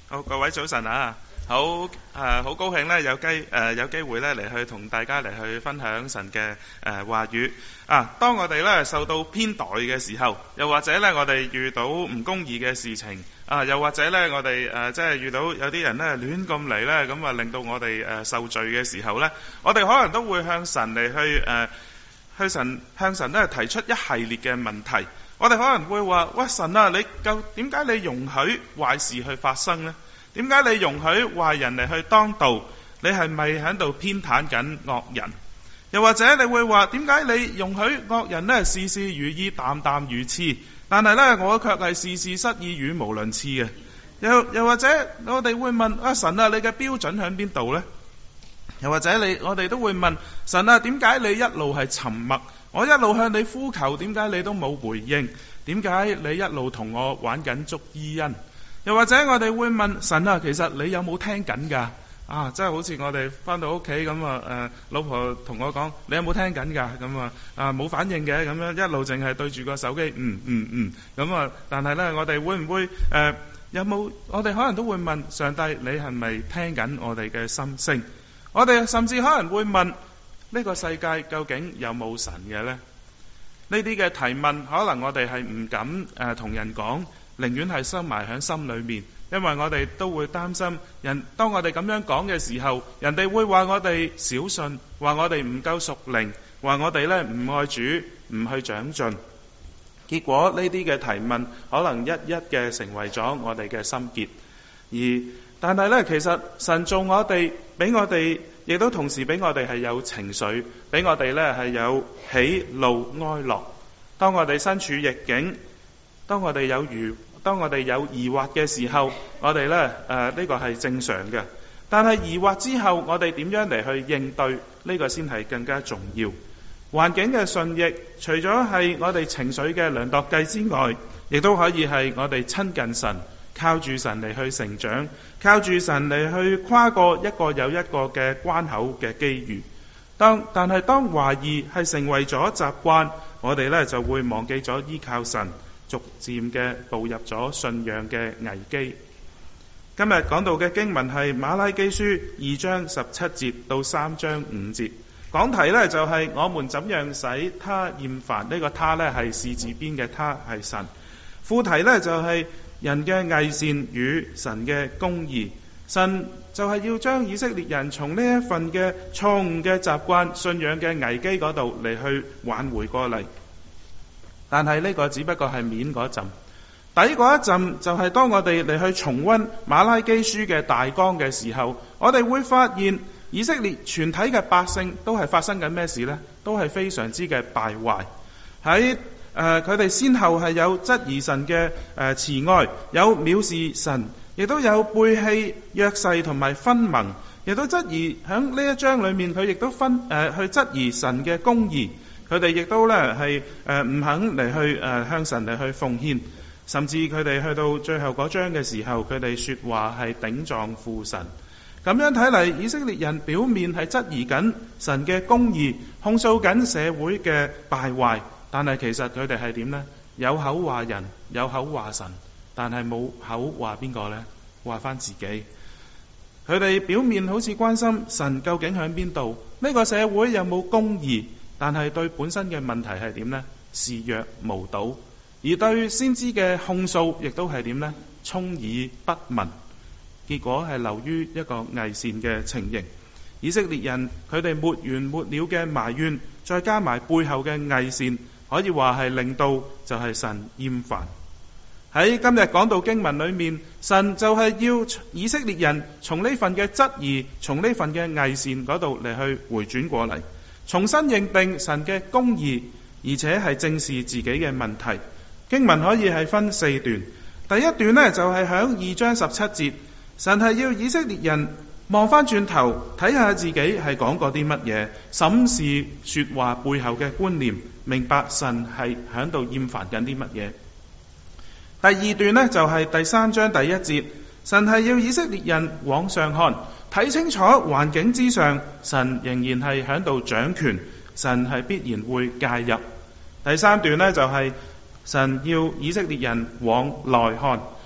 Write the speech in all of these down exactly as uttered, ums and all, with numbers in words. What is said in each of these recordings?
好，各位早晨啊！好誒，好高興咧，有機誒有機會咧嚟去同大家嚟去分享神嘅誒話語啊！當我哋咧受到偏待嘅時候，又或者咧我哋遇到唔公義嘅事情啊，又或者咧我哋誒即係遇到有啲人咧亂咁嚟咧，咁啊令到我哋誒受罪嘅時候咧，我哋可能都會向神嚟去誒去神向神咧提出一系列嘅問題。我哋可能會話：喂，神啊，你究點解你容許壞事去發生呢？點解你容許壞人嚟去當道？你係咪喺度偏袒緊惡人？又或者你會話：點解你容許惡人呢事事如意、淡淡如痴，但係呢我卻係事事失意、語無倫次嘅？又又或者我哋會問：啊，神啊，你嘅標準喺邊度呢？又或者你我哋都會問：神啊，點解你一路係沉默？我一路向你呼求，點解你都冇回應？點解你一路同我玩緊捉伊人？又或者我哋會問神啊，其實你有冇聽緊㗎？啊，即係好似我哋翻到屋企咁啊，誒，老婆同我講：你有冇聽緊㗎？咁啊，啊冇反應嘅，咁樣一路淨係對住個手機，嗯嗯嗯，咁啊，但係呢，我哋會唔會誒、呃、有冇？我哋可能都會問上帝：你係咪聽緊我哋嘅心聲？我哋甚至可能會問：呢個世界究竟有冇神嘅呢？呢啲嘅提問，可能我哋係唔敢誒同人講，寧願係收埋喺心裏面，因為我哋都會擔心人。當我哋咁樣講嘅時候，人哋會話我哋小信，話我哋唔夠屬靈，話我哋咧唔愛主，唔去長進。結果呢啲嘅提問，可能一一嘅成為咗我哋嘅心結。而但係咧，其實神造我哋，俾我哋，亦都同時俾我哋係有情緒，俾我哋咧係有喜怒哀樂。當我哋身處逆境，當我哋有疑，當我哋有疑惑嘅時候，我哋咧誒呢個係正常嘅。但係疑惑之後，我哋點樣嚟去應對呢個先係更加重要。環境嘅順逆，除咗係我哋情緒嘅量度計之外，亦都可以係我哋親近神，靠住神嚟去成長，靠住神嚟去跨過一個又一個嘅關口嘅機遇。當但係當懷疑係成為咗習慣，我哋呢就會忘記咗依靠神，逐漸嘅步入咗信仰嘅危機。今日講到嘅經文係馬拉基書二章十七節到三章五節，講題呢就係、是、我們怎樣使他厭煩。呢、這個他呢係士字邊嘅他，係神。副題呢就係、是人嘅偽善與神嘅公義。神就係要將以色列人從呢一份嘅錯誤嘅習慣、信仰嘅危機嗰度嚟去挽回過嚟。但係呢個只不過係面嗰陣，底嗰一陣就係當我哋嚟去重溫馬拉基書嘅大綱嘅時候，我哋會發現以色列全體嘅百姓都係發生緊咩事呢？都係非常之嘅敗壞。喺誒佢哋先後係有質疑神嘅誒、呃、慈愛，有藐視神，亦都有背棄約誓同埋分盟，亦都質疑喺呢一章裏面佢亦都分誒、呃、去質疑神嘅公義。佢哋亦都咧係誒唔肯嚟去誒、呃、向神嚟去奉獻，甚至佢哋去到最後嗰章嘅時候，佢哋說話係頂撞父神。咁樣睇嚟，以色列人表面係質疑緊神嘅公義，控訴緊社會嘅敗壞。但係其實佢哋係點呢？有口話人，有口話神，但係冇口話邊個呢？話翻自己。佢哋表面好似關心神究竟喺邊度，呢個社會有冇公義，但係對本身嘅問題係點呢？視若無睹。而對先知嘅控訴亦都係點呢？充耳不聞。結果係流於一個偽善嘅情形。以色列人佢哋沒完沒了嘅埋怨，再加埋背後嘅偽善，可以話係令到就係神厭煩。喺今日講到經文裏面，神就係要以色列人從呢份嘅質疑，從呢份嘅偽善嗰度嚟去回轉過嚟，重新認定神嘅公義，而且係正視自己嘅問題。經文可以係分四段。第一段呢，就係響二章十七節，神係要以色列人望翻轉頭睇下自己係講過啲乜嘢，審視說話背後嘅觀念，明白神係響度厭煩緊啲乜嘢。第二段呢，就係第三章第一節，神係要以色列人往上看，睇清楚環境之上，神仍然係響度掌權，神係必然會介入。第三段呢，就係神要以色列人往內看，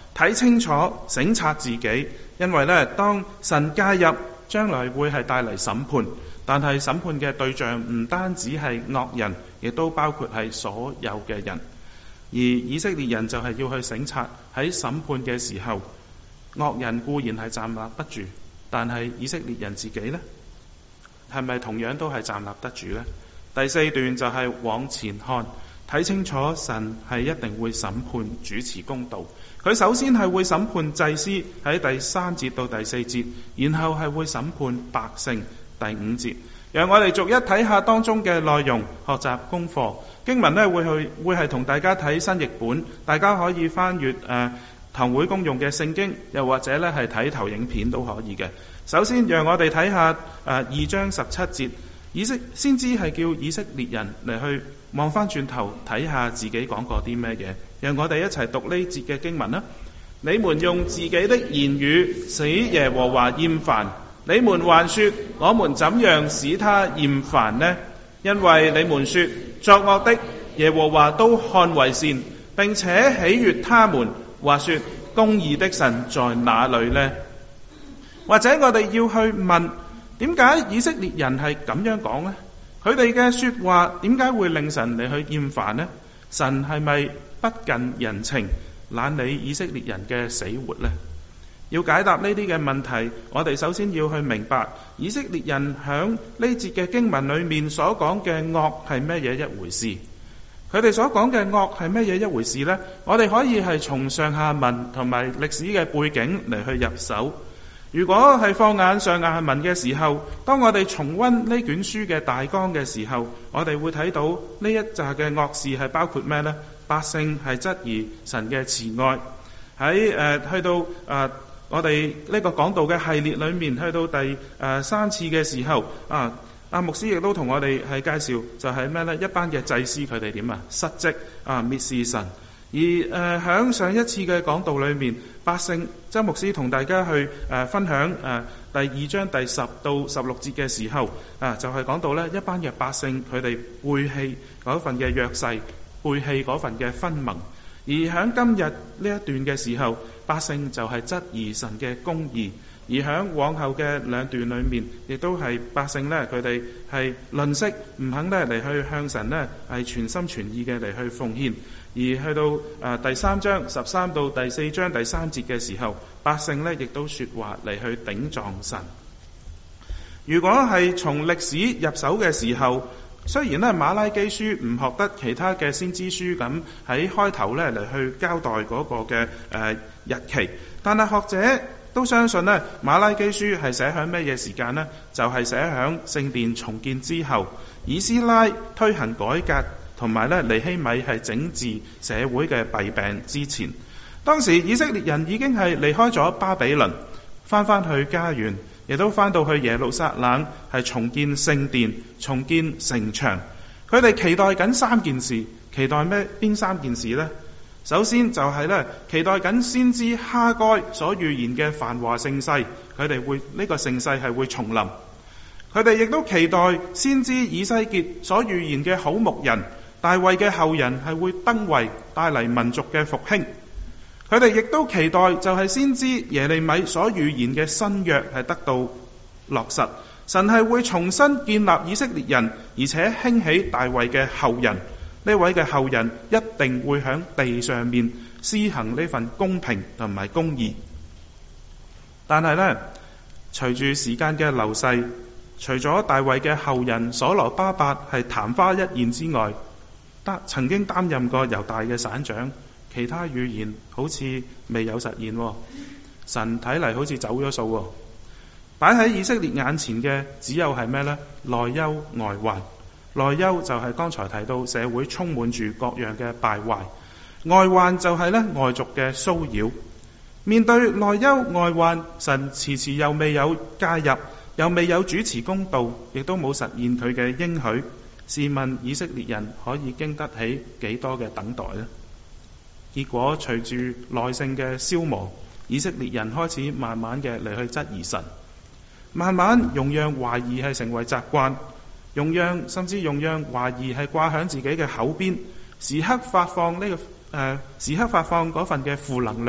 睇清楚，省察自己，因為咧，當神介入，將來會係帶嚟審判，但係審判嘅對象唔單止係惡人，亦都包括係所有嘅人。而以色列人就係要去省察，喺審判嘅時候，惡人固然係站立不住，但係以色列人自己呢，係咪同樣都係站立得住呢？第四段就係往前看，睇清楚神係一定會審判、主持公道。佢首先係會審判祭司，喺第三節到第四節，然後係會審判百姓，第五節。讓我哋逐一睇下當中嘅內容，學習功課。經文呢會去會係同大家睇新譯本，大家可以翻閱誒堂會公用嘅聖經，又或者呢係睇投影片都可以嘅。首先讓我哋睇下誒二章十七節，以色先知係叫以色列人嚟去望翻轉頭睇下自己講過啲咩嘢。讓我哋一齊讀呢節嘅經文啦。你們用自己的言語使耶和華厭煩，你們還說我們怎樣使他厭煩呢？因為你們說作惡的耶和華都看為善，並且喜悅他們，或說公義的神在哪裏呢？或者我哋要去問，點解以色列人係咁樣講呢？佢哋嘅說話點解會令神嚟去厭煩呢？神係咪不近人情，懶理以色列人嘅死活呢？要解答呢啲嘅問題，我哋首先要去明白以色列人響呢節嘅經文裏面所講嘅惡係咩嘢一回事。佢哋所講嘅惡係咩嘢一回事呢？我哋可以係從上下文同埋歷史嘅背景嚟去入手。如果係放眼上下文嘅時候，當我哋重溫呢卷書嘅大綱嘅時候，我哋會睇到呢一紮嘅惡事係包括咩呢？百姓係質疑神嘅慈愛。喺誒、呃、去到誒、呃、我哋呢個講道嘅系列裏面，去到第誒、呃、三次嘅時候，啊阿牧師亦都同我哋係介紹，就係咩呢？一班嘅祭司佢哋點啊？失職啊，蔑視神。而誒響、呃、上一次嘅講道裏面，百姓周牧師同大家去誒、呃、分享誒、呃、第二章第十到十六節嘅時候，啊就係、是、講到呢一班嘅百姓佢哋背棄嗰份嘅約誓，背棄嗰份嘅分盟。而喺今日呢一段嘅時候，百姓就係質疑神嘅公義。而喺往後嘅兩段裏面，亦都係百姓呢，佢哋係吝嗇，唔肯呢嚟去向神呢係全心全意嘅嚟去奉獻。而去到誒、呃、第三章十三到第四章第三節嘅時候，百姓呢亦都說話嚟去頂撞神。如果係從歷史入手嘅時候，雖然呢馬拉基書唔學得其他嘅先知書咁喺開頭呢嚟去交代嗰個嘅誒、呃、日期，但係學者都相信呢馬拉基書係寫響咩嘢時間呢？就係、是、寫響聖殿重建之後，以斯拉推行改革，同埋呢尼希米係整治社會嘅弊病之前。當時以色列人已經係離開咗巴比倫，翻返去家園，亦都翻到去耶路撒冷，係重建聖殿、重建城牆。佢哋期待緊三件事，期待咩？邊三件事呢？首先就係咧，期待緊先知哈該所預言嘅繁華盛世，佢哋會呢、這個盛世係會重臨。佢哋亦都期待先知以西結所預言嘅好牧人大衛嘅後人係會登位，帶嚟民族嘅復興。佢哋亦都期待就係先知耶利米所預言嘅新約係得到落實，神係會重新建立以色列人，而且興起大衛嘅後人。呢位嘅後人一定會喺地上面施行呢份公平同埋公義。但係呢，隨住時間嘅流逝，除咗大衛嘅後人所羅巴伯係曇花一現之外，得曾經擔任過猶大嘅省長，其他預言好似未有實現。神睇嚟好似走咗數。擺喺以色列眼前嘅只有係咩呢？內憂外患。內憂就係剛才提到社會充滿住各樣嘅敗壞，外患就係咧外族嘅騷擾。面對內憂外患，神遲遲又未有介入，又未有主持公道，亦都冇實現佢嘅應許。試問以色列人可以經得起幾多嘅等待呢？結果隨住耐性嘅消磨，以色列人開始慢慢嘅嚟去質疑神，慢慢容讓懷疑係成為習慣。容讓甚至容讓懷疑係掛響自己嘅口邊，時刻發放呢、這個誒、呃，時刻發放嗰份嘅負能量，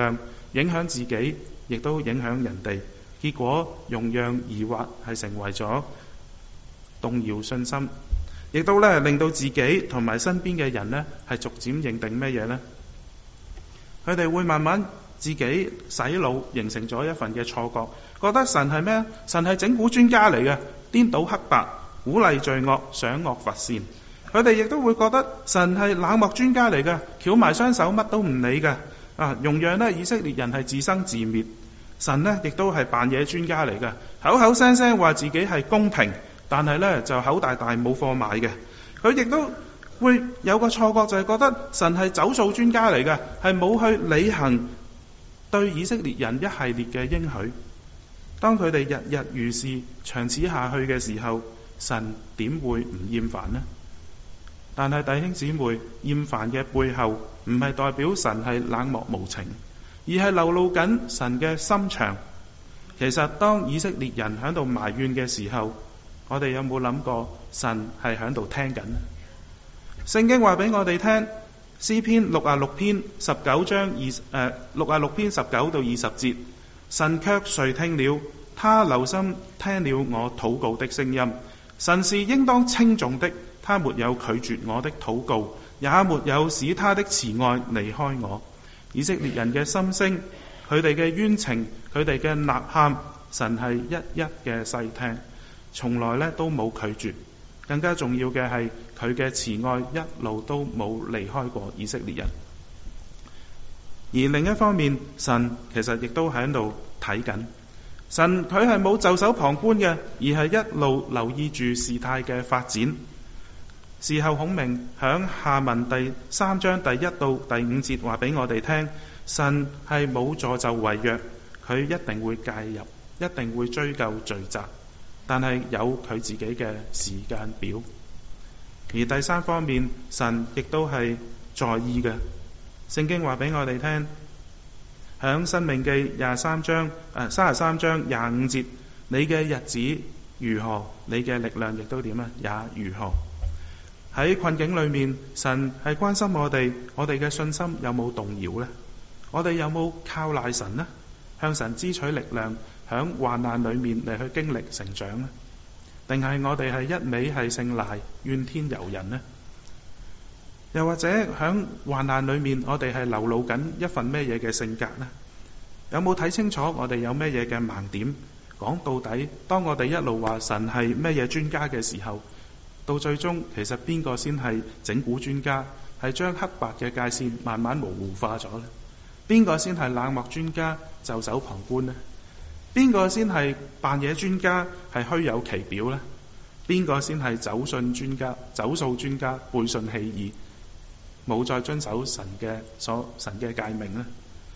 影響自己，亦都影響人哋。結果容讓疑惑係成為咗動搖信心，亦都咧令到自己同埋身邊嘅人呢係逐漸認定咩嘢呢？佢哋會慢慢自己洗腦，形成咗一份嘅錯覺，覺得神係咩？神係整蠱專家嚟嘅，顛倒黑白，鼓勵罪惡，賞惡罰善。佢哋亦都會覺得神係冷漠專家嚟嘅，翹埋雙手乜都唔理嘅，啊，容讓呢以色列人係自生自滅。神呢亦都係扮嘢專家嚟嘅，口口聲聲話自己係公平，但係呢就口大大冇貨買嘅。佢亦都會有個錯覺，就係覺得神係走數專家嚟嘅，係冇去履行對以色列人一系列嘅應許。當佢哋日日如是長此下去嘅時候，神點會唔厭煩呢？但係弟兄姊妹，厭煩嘅背後唔係代表神係冷漠無情，而係流露緊神嘅心腸。其實當以色列人喺度埋怨嘅時候，我哋有冇諗過神係喺度聽緊呢？聖經話俾我哋聽，詩篇六啊六篇十九章二誒六啊六篇十九到二十節，神卻垂聽了，他留心聽了我禱告的聲音。神是應當稱頌的，他沒有拒絕我的禱告，也沒有使他的慈愛離開我。以色列人嘅心聲，佢哋嘅冤情，佢哋嘅吶喊，神係一一嘅細聽，從來咧都冇拒絕。更加重要嘅係佢嘅慈愛一路都冇離開過以色列人。而另一方面，神其實亦都喺度睇緊。神佢係冇袖手旁觀嘅，而係一路留意住事態嘅發展。事後孔明響下文第三章第一到第五節話俾我哋聽，神係冇助紂為虐，佢一定會介入，一定會追究罪責，但係有佢自己嘅時間表。而第三方面，神亦都係在意嘅。聖經話俾我哋聽，響申命記廿三章誒三十三章廿五節，你嘅日子如何，你嘅力量亦都點啊？也如何。喺困境裏面，神係關心我哋，我哋嘅信心有冇動搖呢？我哋有冇靠賴神呢？向神支取力量，響患難裏面嚟去經歷成長呢？定係我哋係一味係姓賴，怨天尤人呢？又或者響患難裏面，我哋係流露緊一份咩嘢嘅性格呢？有冇睇清楚我哋有咩嘢嘅盲點？講到底，當我哋一路話神係咩嘢專家嘅時候，到最終其實邊個先係整蠱專家，係將黑白嘅界線慢慢模糊化咗呢？邊個先係冷漠專家，袖手旁觀呢？邊個先係扮嘢專家，係虛有其表呢？邊個先係走信專家、走數專家，背信棄義，冇再遵守神嘅所神嘅誡命呢？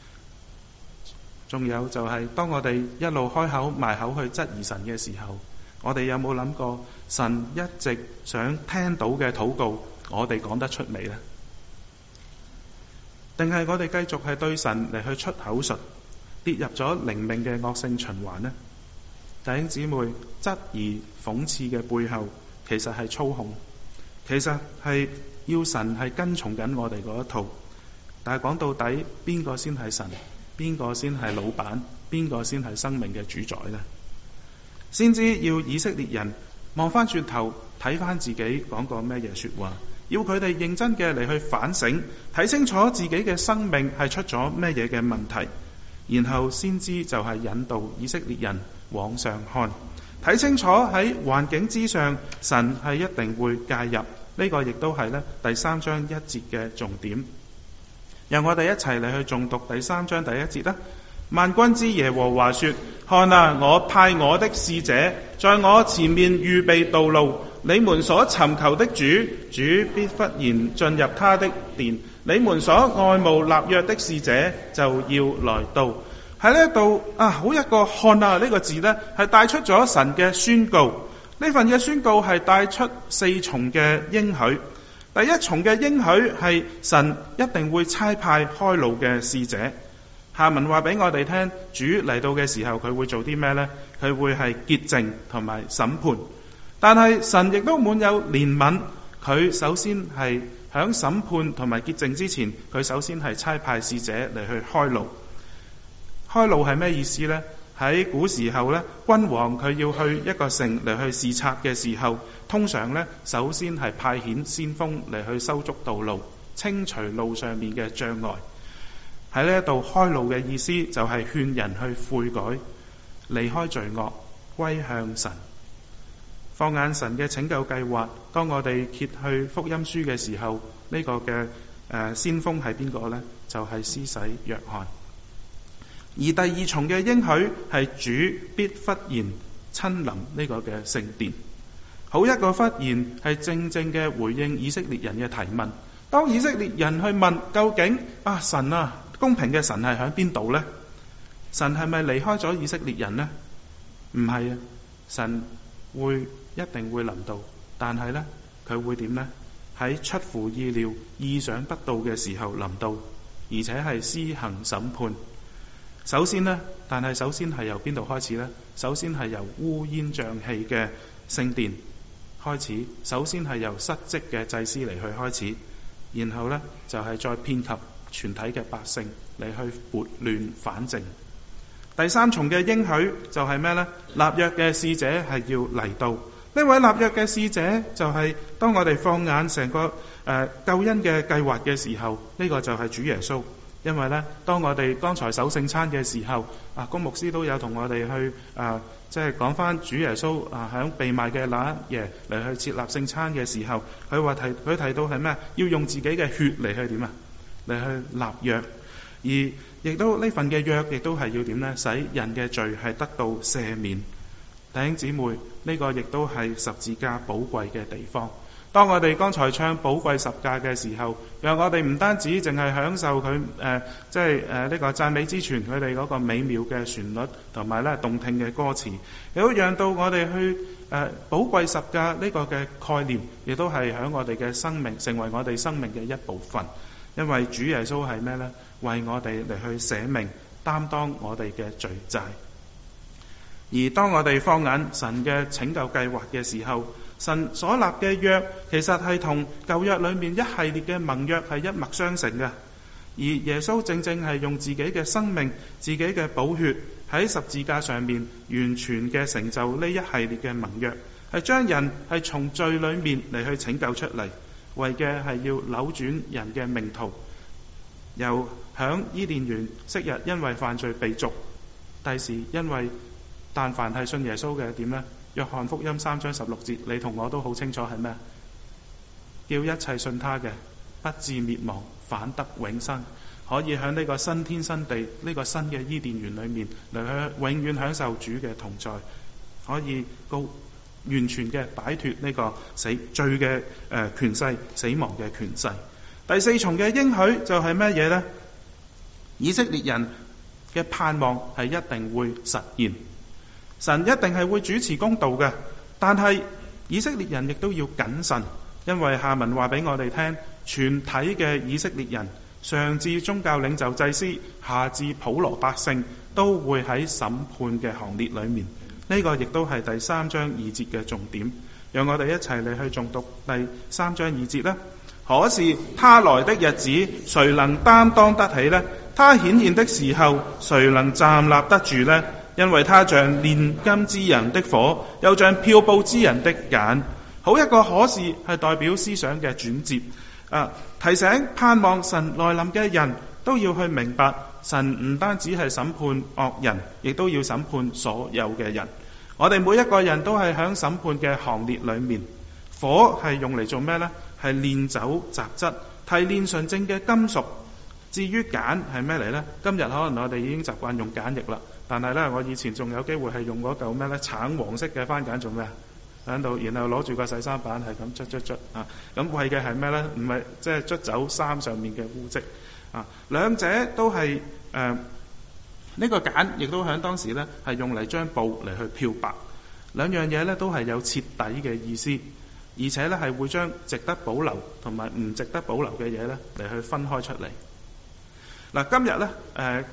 仲有就係、是、當我哋一路開口埋口去質疑神嘅時候，我哋有冇諗過神一直想聽到嘅禱告，我哋講得出未呢？定係我哋繼續係對神嚟去出口術，跌入咗靈命嘅惡性循環呢？弟兄姊妹，質疑諷刺嘅背後，其實係操控，其實係要神係跟從緊我哋嗰一套。但係講到底，邊個先係神？邊個先係老闆？邊個先係生命嘅主宰呢？先知要以色列人望翻轉頭睇翻自己講過咩嘢說話，要佢哋認真嘅嚟去反省，睇清楚自己嘅生命係出咗咩嘢嘅問題，然後先知就係引導以色列人往上看，睇清楚喺環境之上，神係一定會介入。呢個亦都係咧第三章一節嘅重點。讓我哋一齊嚟去誦讀第三章第一節啦。萬軍之耶和華說：看啊，我派我的使者在我前面預備道路，你們所尋求的主，主必忽然進入他的殿，你們所愛慕立約的使者就要來到。喺呢一度啊，好一個看啊呢個字呢，係帶出咗神嘅宣告。呢份嘅宣告係帶出四重嘅應許。第一重嘅應許係神一定會差派開路嘅使者。下文話俾我哋聽，主嚟到嘅時候佢會做啲咩呢？佢會係潔淨同埋審判。但係神亦都滿有憐憫，佢首先係響審判同埋潔淨之前，佢首先係差派使者嚟去開路。 開路係咩意思呢？喺古時候咧，君王佢要去一個城嚟去視察嘅時候，通常咧首先係派遣先鋒嚟去修築道路，清除路上面嘅障礙。喺呢一度開路嘅意思就係勸人去悔改，離開罪惡，歸向神。放眼神嘅拯救計劃，當我哋揭去福音書嘅時候，呢、這個嘅誒、呃、先鋒係邊個呢？就係、是、施洗約翰。而第二重嘅應許係主必忽然親臨呢個嘅聖殿。好，一個忽然係正正嘅回應以色列人嘅提問。當以色列人去問究竟啊神啊公平嘅神係喺邊度呢？神係咪離開咗以色列人呢？唔係啊，神會一定會臨到，但係呢，佢會點呢？喺出乎意料、意想不到嘅時候臨到，而且係施行審判。首先呢，但係首先係由邊度開始呢？首先係由烏煙瘴氣嘅聖殿開始，首先係由失職嘅祭司嚟去開始，然後呢，就係、是、再遍及全體嘅百姓嚟去撥亂反正。第三重嘅應許就係咩呢？立約嘅使者係要嚟到。呢位立約嘅使者就係當我哋放眼成個誒、呃、救恩嘅計劃嘅時候，呢、這個就係主耶穌。因為呢，當我哋剛才守聖餐嘅時候，啊，公牧師都有同我哋去啊，即係講翻主耶穌啊，響被賣嘅那一夜嚟去設立聖餐嘅時候，佢話提佢提到係咩？要用自己嘅血嚟去點啊？嚟去立約，而亦都呢份嘅約，亦都係要點呢？使人嘅罪係得到赦免。弟兄姊妹，呢個亦都係十字架寶貴嘅地方。當我哋剛才唱寶貴十架嘅時候，讓我哋唔單止淨係享受佢誒，即係誒呢個讚美之泉佢哋嗰個美妙嘅旋律同埋咧動聽嘅歌詞，亦都讓到我哋去誒寶貴十架呢個嘅概念，亦都係喺我哋嘅生命成為我哋生命嘅一部分。因為主耶穌係咩呢？為我哋嚟去捨命，擔當我哋嘅罪債。而當我哋放眼神嘅拯救計劃嘅時候，神所立嘅約其實係同舊約裏面一系列嘅盟約係一脈相承嘅，而耶穌正正係用自己嘅生命、自己嘅寶血喺十字架上面完全嘅成就呢一系列嘅盟約，係將人係從罪裏面嚟去拯救出嚟，為嘅係要扭轉人嘅命途，由響伊甸園昔日因為犯罪被逐，第時因為但凡係信耶穌嘅點呢？約翰福音三章十六節，你同我都好清楚係咩？叫一切信他嘅不至滅亡，反得永生，可以喺呢個新天新地呢、這個新嘅伊甸園裏面嚟去永遠享受主嘅同在，可以高完全嘅擺脫呢個死罪嘅誒、呃、權勢、死亡嘅權勢。第四重嘅應許就係咩嘢呢？以色列人嘅盼望係一定會實現。神一定係會主持公道嘅，但係以色列人亦都要謹慎，因為下文話俾我哋聽，全體嘅以色列人，上至宗教領袖祭司，下至普羅百姓，都會喺審判嘅行列裏面。呢、這個亦都係第三章二節嘅重點。讓我哋一齊嚟去誦讀第三章二節啦。可是他來的日子，誰能擔當得起呢？他顯現的時候，誰能站立得住呢？因為他像煉金之人的火，又像漂布之人的鹼。好，一個可是係代表思想嘅轉折，啊，提醒盼望神來臨嘅人都要去明白，神唔單止係審判惡人，亦都要審判所有嘅人。我哋每一個人都係喺審判嘅行列裏面。火係用嚟做咩呢？係煉走雜質，提煉純正嘅金屬。至於鹼係咩嚟呢？今日可能我哋已經習慣用鹼液啦。但係咧，我以前仲有機會係用嗰嚿咩咧，橙黃色嘅番梘做咩啊？喺度，然後攞住個洗衫板係咁捽捽捽啊！咁為嘅係咩咧？唔係即係捽走衫上面嘅污漬啊！兩者都係誒呢個鹼，亦都喺當時咧係用嚟將布嚟去漂白。兩樣嘢咧都係有徹底嘅意思，而且咧係會將值得保留同埋唔值得保留嘅嘢咧嚟去分開出嚟。嗱、啊，今日咧誒。呃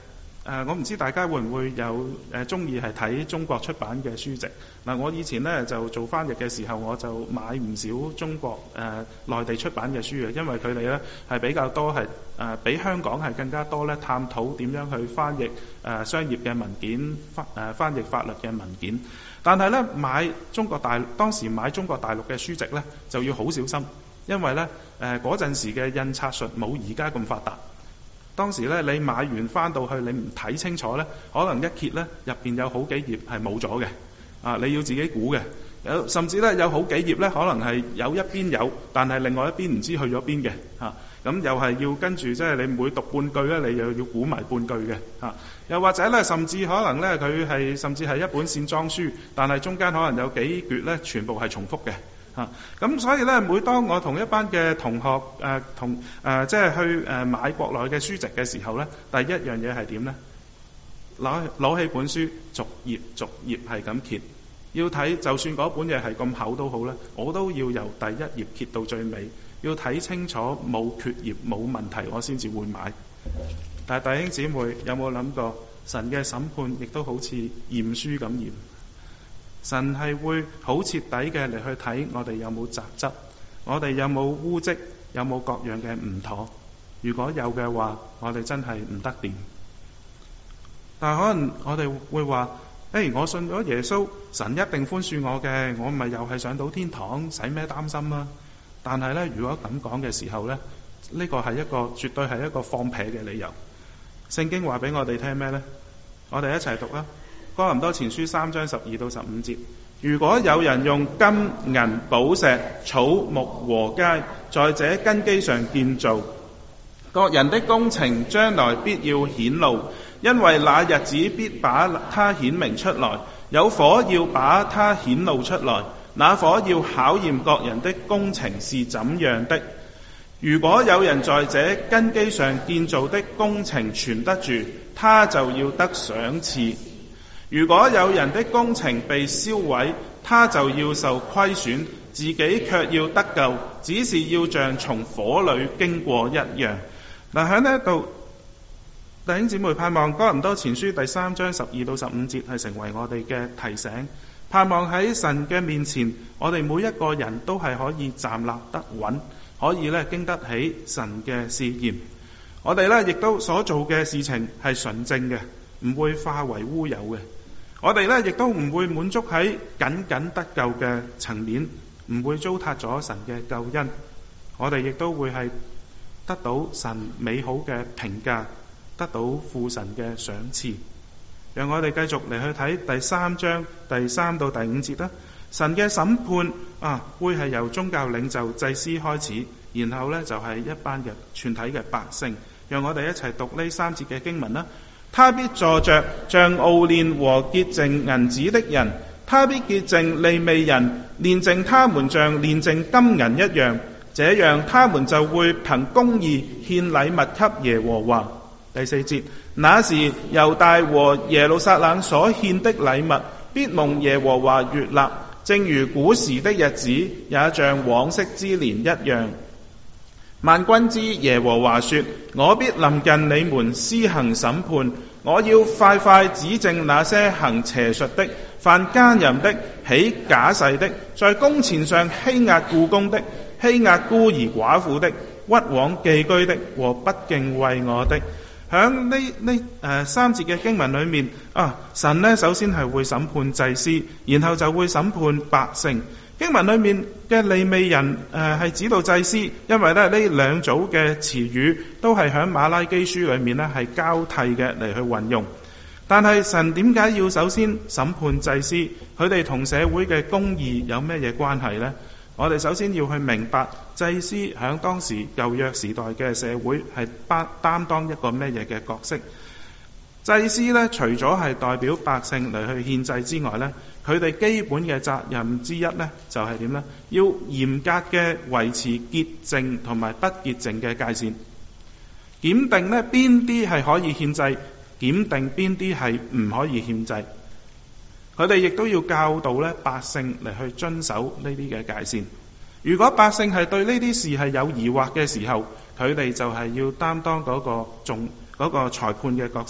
誒，我唔知大家會唔會有誒中意係睇中國出版嘅書籍。嗱，我以前呢就做翻譯嘅時候，我就買唔少中國誒內地出版嘅書嘅，因為佢哋呢係比較多係誒比香港係更加多咧探討點樣去翻譯誒商業嘅文件，翻誒翻譯法律嘅文件。但係呢，買中國大當時買中國大陸嘅書籍呢就要好小心，因為呢誒嗰陣時嘅印刷術冇而家咁發達。當時咧，你買完翻到去，你唔睇清楚咧，可能一揭咧，入邊有好幾頁係冇咗嘅，啊，你要自己估嘅。有甚至咧有好幾頁咧，可能係有一邊有，但係另外一邊唔知去咗邊嘅，嚇。咁又係要跟住，即係你每讀半句咧，你又要估埋半句嘅，嚇。又或者咧，甚至可能咧，佢係甚至係一本線裝書，但係中間可能有幾橛咧，全部係重複嘅。嚇，咁所以咧，每當我同一班嘅同學誒、呃、同誒、呃、即係去誒、呃、買國內嘅書籍嘅時候咧，第一樣嘢係點咧？攞攞起本書，逐頁逐頁係咁揭，要睇，就算嗰本嘢係咁厚都好咧，我都要由第一頁揭到最尾，要睇清楚冇缺頁冇問題，我先至會買。但係弟兄姊妹有冇諗過，神嘅審判亦都好似驗書咁驗？神係會好徹底嘅嚟去睇我哋有冇雜質，我哋有冇污漬，有冇各樣嘅唔妥。如果有嘅話，我哋真係唔得掂。但係可能我哋會話，誒，我信咗耶穌，神一定寬恕我嘅，我咪又係上到天堂，使咩擔心啊？但係呢，如果咁講嘅時候呢，呢個係一個絕對係一個放屁嘅理由。聖經話俾我哋聽咩呢？我哋一齊讀啦。哥林多前書三章十二到十五節，如果有人用金銀寶石草木禾秸在這根基上建造，各人的工程將來必要顯露，因為那日子必把它顯明出來，有火要把它顯露出來，那火要考驗各人的工程是怎樣的。如果有人在這根基上建造的工程存得住，他就要得賞賜。如果有人的工程被燒毀，他就要受虧損，自己卻要得救，只是要像從火裏經過一樣。嗱，喺呢度，弟兄姊妹，盼望哥林多前書第三章十二到十五節係成為我哋嘅提醒，盼望喺神嘅面前，我哋每一個人都係可以站立得穩，可以咧經得起神嘅試驗。我哋咧亦都所做嘅事情係純正嘅，唔會化為烏有嘅。我哋咧亦都唔會滿足喺僅僅得救嘅層面，唔會糟蹋咗神嘅救恩。我哋亦都會係得到神美好嘅評價，得到父神嘅賞賜。讓我哋繼續嚟去睇第三章第三到第五節啦。神嘅審判啊，會係由宗教領袖祭司開始，然後呢就係、是、一班嘅全體嘅百姓。讓我哋一齊讀呢三節嘅經文啦。他必坐着像熬煉和潔淨銀子的人，他必潔淨利未人，煉淨他們像煉淨金銀一樣，這樣他們就會憑公義獻禮物給耶和華。第四節，那時猶大和耶路撒冷所獻的禮物必蒙耶和華悅納，正如古時的日子，也像往昔之年一樣。萬軍之耶和華說，我必臨近你們施行審判，我要快快指正那些行邪術的、犯奸淫的、起假誓的、在工錢上欺壓僱工的、欺壓孤兒寡婦的、屈枉寄居的和不敬畏我的。響呢呢誒三節嘅經文裏面啊，神呢首先係會審判祭司，然後就會審判百姓。經文裏面嘅利未人誒係指到祭司，因為咧呢兩組嘅詞語都係響馬拉基書裏面咧係交替嘅嚟去運用。但係神點解要首先審判祭司？佢哋同社會嘅公義有咩嘢關係呢？我哋首先要去明白祭司響當時舊約時代嘅社會係擔擔當一個咩嘢嘅角色。祭司呢，除咗係代表百姓嚟去獻祭之外呢，佢哋基本嘅責任之一呢，就係點呢？要嚴格嘅維持潔淨同埋不潔淨嘅界線，檢定呢邊啲係可以獻祭，檢定邊啲係唔可以獻祭。佢哋亦都要教導咧百姓嚟去遵守呢啲嘅界線。如果百姓係對呢啲事係有疑惑嘅時候，佢哋就係要擔當嗰個重嗰個裁判嘅角色，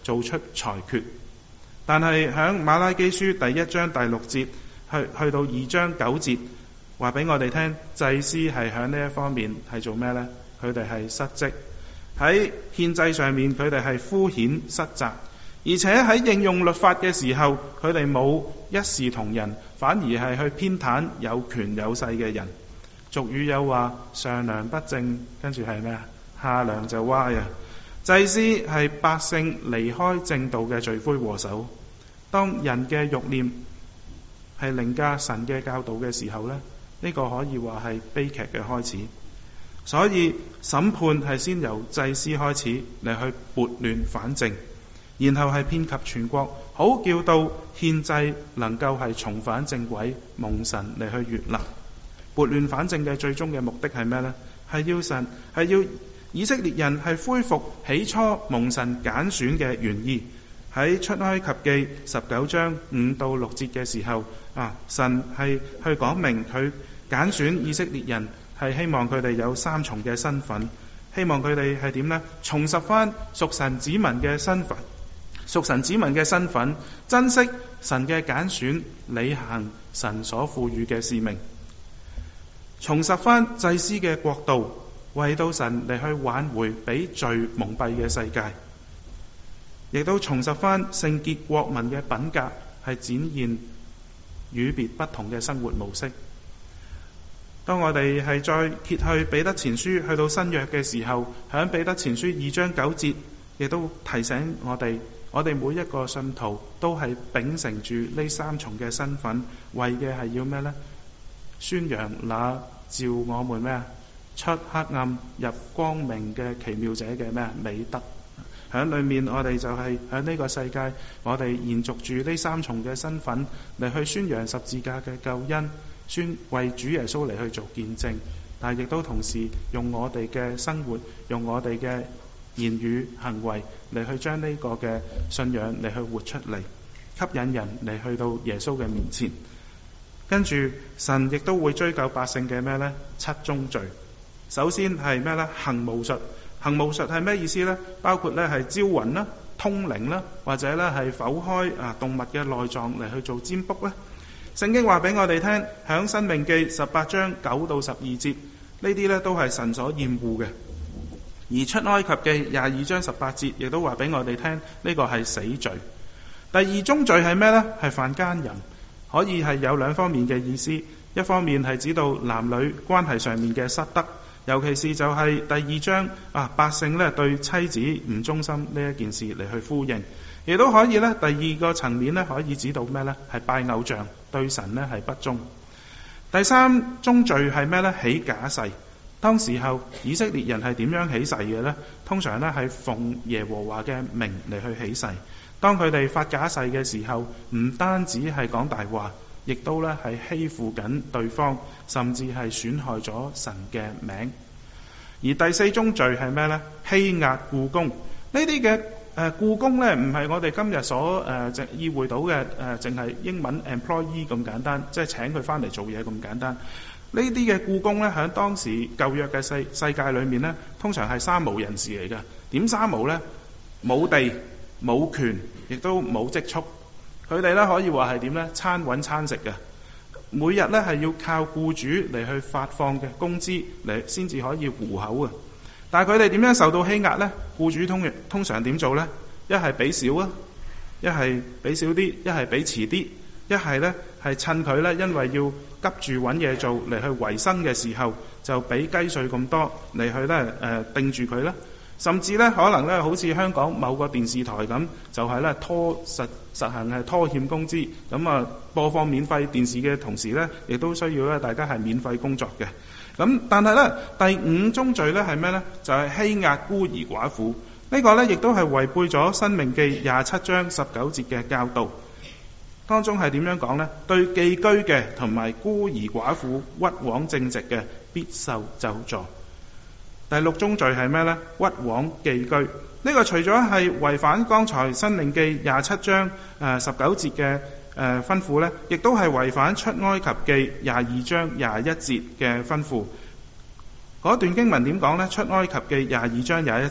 做出裁決。但係喺馬拉基書第一章第六節去去到二章九節，話俾我哋聽，祭司係喺呢一方面係做咩呢？佢哋係失職，喺獻祭上面佢哋係敷衍失責，而且喺應用律法嘅時候，佢哋冇一視同仁，反而係去偏袒有權有勢嘅人。俗語有話上梁不正，跟住係咩啊？下梁就歪啊！祭司係百姓離開正道嘅罪魁禍首。當人嘅慾念係凌駕神嘅教導嘅時候呢，呢個可以話係悲劇嘅開始。所以審判係先由祭司開始嚟去撥亂反正，然後係遍及全國，好叫到獻祭能夠係重返正軌，蒙神嚟去悅納。撥亂反正嘅最終嘅目的係咩呢？係要神係要以色列人係恢復起初蒙神揀選嘅原意。喺出埃及記十九章五到六節嘅時候，啊，神係去講明佢揀選以色列人係希望佢哋有三重嘅身份，希望佢哋係點呢？重拾翻屬神子民嘅身份，屬神子民嘅身份，珍惜神嘅揀選，履行神所賦予嘅使命，重拾翻祭司嘅國度，為到神嚟去挽回俾罪蒙蔽嘅世界，亦都重拾翻聖潔國民嘅品格，係展現與別不同嘅生活模式。當我哋係再揭去彼得前書去到新約嘅時候，喺彼得前書二章九節亦都提醒我哋，我哋每一個信徒都係秉承住呢三重嘅身份，為嘅係要咩呢？宣揚那召我們咩出黑暗入光明嘅奇妙者嘅咩美德。喺裏面我哋就係喺呢個世界，我哋延續住呢三重嘅身份嚟去宣揚十字架嘅救恩，宣為主耶穌嚟去做見證，但係亦都同時用我哋嘅生活，用我哋嘅言語行為嚟去將呢個嘅信仰嚟去活出嚟，吸引人嚟去到耶穌嘅面前。跟住神亦都會追究百姓嘅咩呢？七宗罪。首先係咩呢？行巫術。行巫術係咩意思呢？包括咧係招魂啦、通靈啦，或者咧係剖開啊動物嘅內臟嚟去做占卜咧。聖經話俾我哋聽，響申命記十八章九到十二節，呢啲咧都係神所厭惡嘅。而出埃及記廿二章十八節亦都話俾我哋聽，呢個係死罪。第二宗罪係咩呢？係犯奸淫，可以係有兩方面嘅意思。一方面係指到男女關係上面嘅失德，尤其是就係第二章啊，百姓咧對妻子唔忠心呢一件事嚟去呼應，亦都可以咧第二個層面咧可以指到咩呢？係拜偶像，對神呢係不忠。第三宗罪係咩呢？起假誓。當時候以色列人係點樣起誓嘅呢？通常呢係奉耶和華嘅名嚟去起誓。當佢哋發假誓嘅時候，唔單止係講大話，亦都咧係欺負緊對方，甚至係損害咗神嘅名。而第四宗罪係咩呢？欺壓僱工。呢啲嘅誒僱工呢，唔係我哋今日所誒淨意會到嘅誒，淨、呃、係英文 employee 咁簡單，即係請佢翻嚟做嘢咁簡單。呢啲嘅僱工呢，喺當時舊約嘅世世界裏面呢，通常係三無人士嚟嘅。點三無呢？冇地、冇權，亦都冇積蓄。佢哋咧可以話係點呢？餐揾餐食嘅，每日咧係要靠僱主嚟去發放嘅工資嚟先至可以糊口嘅。但係佢哋點樣受到欺壓呢？僱主通通常點做呢？一係俾少啊，一係俾少啲，一係俾遲啲，一係呢係趁佢呢因為要急住揾嘢做嚟去維生嘅時候，就俾雞碎咁多嚟去呢誒定住佢啦。甚至咧，可能咧，好似香港某個電視台咁，就係咧拖實實行係拖欠工資，咁啊播放免費電視嘅同時咧，亦都需要咧大家係免費工作嘅。咁但係咧第五宗罪咧係咩咧？就係欺壓孤兒寡婦。呢個咧亦都係違背咗申命記廿七章十九節嘅教導。當中係點樣講呢？對寄居嘅同埋孤兒寡婦屈枉正直嘅，必受咒詛。第六宗罪係咩呢？屈枉寄居。呢、這個除咗係違反剛才申命記廿七章誒十九節嘅誒吩咐呢，亦都係違反出埃及記廿二章廿一節嘅吩咐。嗰段經文點講呢？出埃及記廿二章廿一節，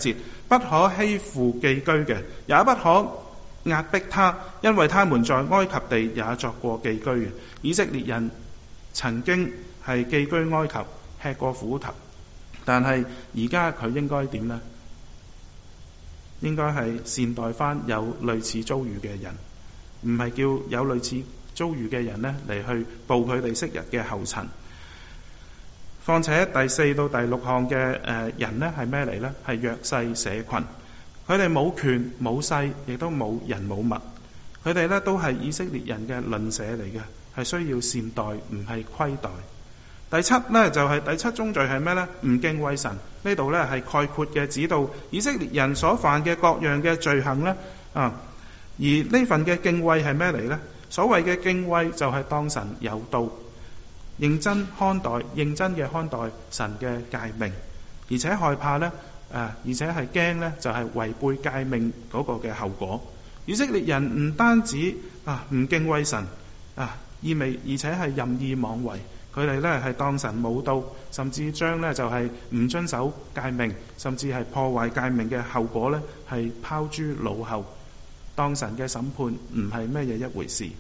不可欺負寄居嘅，也不可壓迫他，因為他們在埃及地也作過寄居嘅。以色列人曾經係寄居埃及，吃過苦頭，但係而家佢應該點呢？應該係善待翻有類似遭遇嘅人，唔係叫有類似遭遇嘅人呢嚟去步佢哋昔日嘅後塵。況且第四到第六項嘅誒人呢係咩嚟呢？係弱勢社群，佢哋冇權冇勢，亦都冇人冇物，佢哋呢都係以色列人嘅鄰舍嚟嘅，係需要善待，唔係虧待。第七呢，就係、是、第七宗罪係咩呢？唔敬畏神。呢度呢係概括嘅指導以色列人所犯嘅各樣嘅罪行呢。啊，而呢份嘅敬畏係咩嚟呢？所謂嘅敬畏就係當神有道，認真看待，認真嘅看待神嘅誡命，而且害怕呢，誒、啊，而且係驚呢，就係、是、違背誡命嗰個嘅後果。以色列人唔單止啊唔敬畏神啊，意味而且係任意妄為。佢哋呢係當神冇道，甚至將呢就係、是、唔遵守誡命，甚至係破壞誡命嘅後果呢係拋諸腦後。當神嘅審判唔係咩嘢一回事。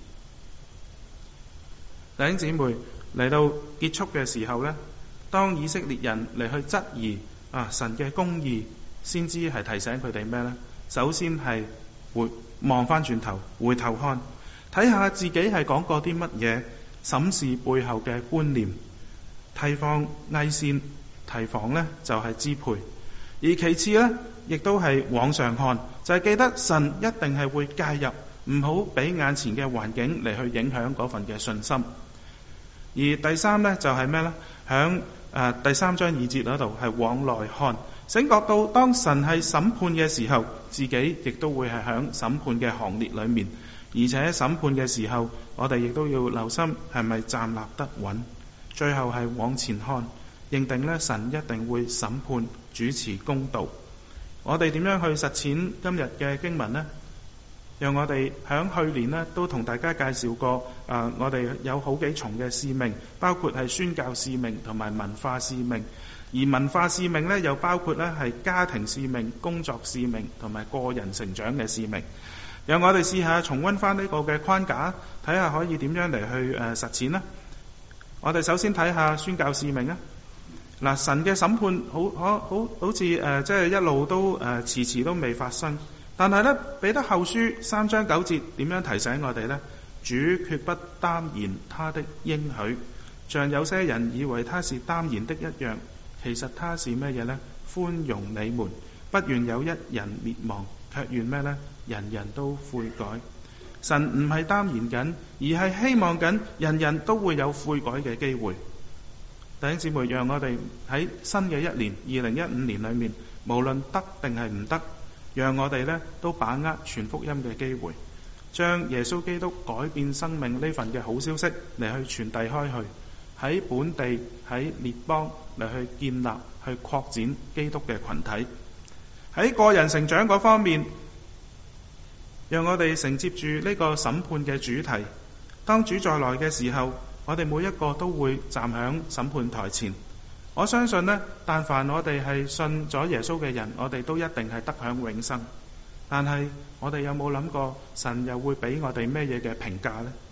弟兄姊妹，嚟到結束嘅時候呢，當以色列人嚟去質疑啊神嘅公義，先知係提醒佢哋咩呢？首先係回望翻轉頭，回頭看，睇下自己係講過啲乜嘢。審視背後嘅觀念，提防偽善，提防呢就係、是、支配。而其次呢，亦都係往上看，就係、是、記得神一定係會介入，唔好俾眼前嘅環境嚟去影響嗰份嘅信心。而第三呢，就係、是、咩呢？響誒、呃、第三章二節嗰度係往內看，醒覺到當神係審判嘅時候，自己亦都會係響審判嘅行列裏面。而且審判嘅時候，我哋亦都要留心係咪站立得穩。最後係往前看，認定呢神一定會審判、主持公道。我哋點樣去實踐今日嘅經文呢？讓我哋響去年呢都同大家介紹過，誒、呃，我哋有好幾重嘅使命，包括係宣教使命同埋文化使命。而文化使命呢，又包括呢係家庭使命、工作使命同埋個人成長嘅使命。讓我哋試下重溫翻呢個嘅框架，睇下可以點樣嚟去誒、呃、實踐呢？我哋首先睇下宣教使命啊！嗱，神嘅審判好好好好似誒，即係一路都誒遲遲都未發生。但係呢，彼得後書三章九節點樣提醒我哋呢？主決不耽延他的應許，像有些人以為他是耽延的一樣，其實他是咩嘢呢？寬容你們，不願有一人滅亡，卻願咩呢？人人都悔改。神唔係耽延緊，而係希望緊人人都會有悔改嘅機會。弟兄姊妹，讓我哋喺新嘅一年二零一五年裏面，無論得定係唔得，讓我哋呢都把握傳福音嘅機會，將耶穌基督改變生命呢份嘅好消息嚟去傳遞開去，喺本地喺列邦嚟去建立去擴展基督嘅群體。喺個人成長嗰方面，讓我哋承接住呢個審判嘅主題。當主再來嘅時候，我哋每一個都會站響審判台前。我相信呢，但凡我哋係信咗耶穌嘅人，我哋都一定係得享永生。但係我哋有冇諗過神又會俾我哋咩嘢嘅評價呢？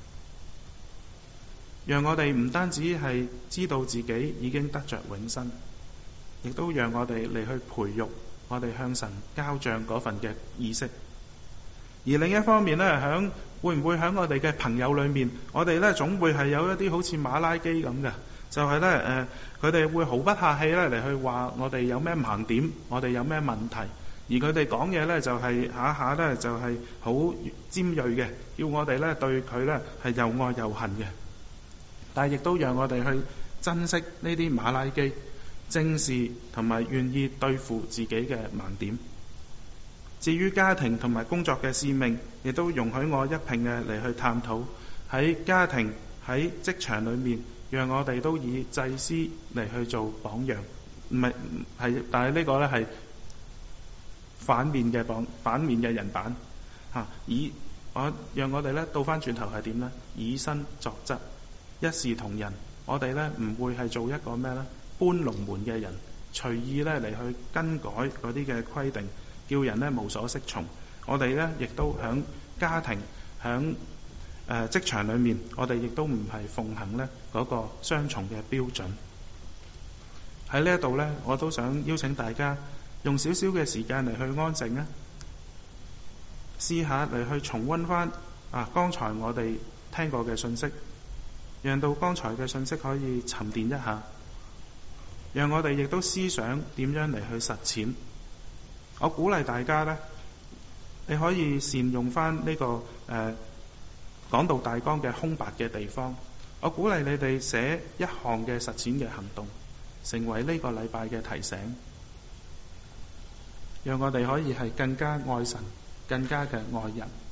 讓我哋唔單止係知道自己已經得着永生，亦都讓我哋嚟去培育我哋向神交賬嗰份嘅意識。而另一方面呢，響會唔會喺我哋嘅朋友裏面，我哋呢總會係有一啲好似馬拉基咁嘅，就係呢，誒，佢哋會毫不客氣咧嚟去話我哋有咩盲點，我哋有咩問題，而佢哋講嘢呢，就係下下呢，就係好尖鋭嘅，叫我哋呢對佢呢係又愛又恨嘅。但係亦都讓我哋去珍惜呢啲馬拉基，正視同埋願意對付自己嘅盲點。至於家庭同埋工作嘅使命，亦都容許我一併嘅嚟去探討。喺家庭喺職場裏面，讓我哋都以祭司嚟去做榜樣，唔係係，但係呢個呢係反面嘅榜反面嘅人版嚇、啊。以我讓我哋呢倒翻轉頭係點呢？以身作則，一視同仁。我哋呢唔會係做一個咩呢？搬龍門嘅人，隨意呢嚟去更改嗰啲嘅規定。 叫人呢無所適從。我哋呢亦都響家庭、響誒職場裏面，我哋亦都唔係奉行呢嗰個雙重嘅標準。喺呢一度呢，我都想邀請大家用少少嘅時間嚟去安靜啊，試下嚟去重溫翻啊剛才我哋聽過嘅信息，讓到剛才嘅信息可以沉澱一下，讓我哋亦都思想點樣嚟去實踐。我鼓勵大家呢，你可以善用翻呢、這個誒、呃、講道大綱嘅空白嘅地方。我鼓勵你哋寫一項嘅實踐嘅行動，成為呢個禮拜嘅提醒，讓我哋可以係更加愛神，更加嘅愛人。